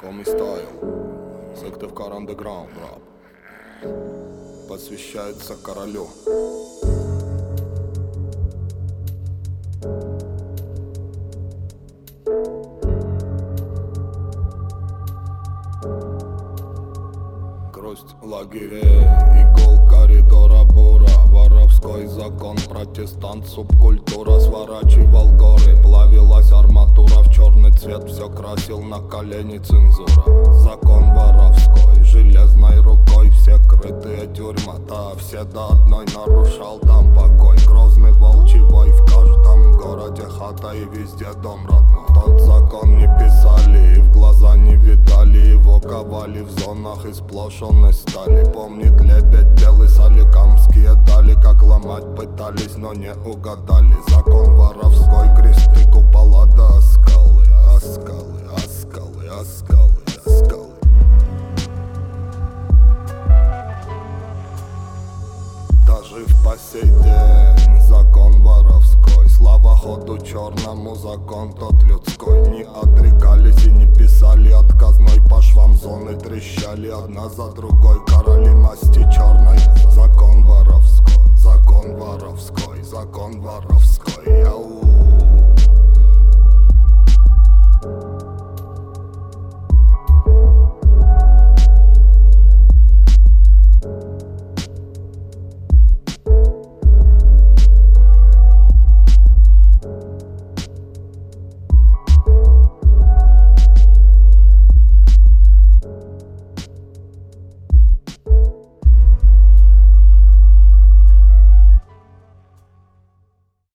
Homie Style, Сыктывкар Underground Rap, посвящается королю. Грусть лагерей, игол коридора бура, воровской закон, протестант, субкультура. Сворачивал горы, плавилась арматура, в черный цвет все красил на колени цензура. Закон воровской, железной рукой все крытые тюрьма-то, все до одной нарушал там покой. Грозный волчий вой, в каждом городе хата и везде дом родной. Тот закон не писали и в глаза не видали, его ковали в зонах из сплошенной стали. Помнит лепеть белый соликамские дали, как ломать пытались, но не угадали. Закон воровской, кресты, купола да скалы, скалы, скалы, скалы, скалы. Дожив по сей день закон воровской, слава ходу черному, закон тот людской. Не отрекались и не писали отказной, по швам зоны трещали одна за другой. Короли масти черной, закон воровской, закон воровской, закон воровской. Я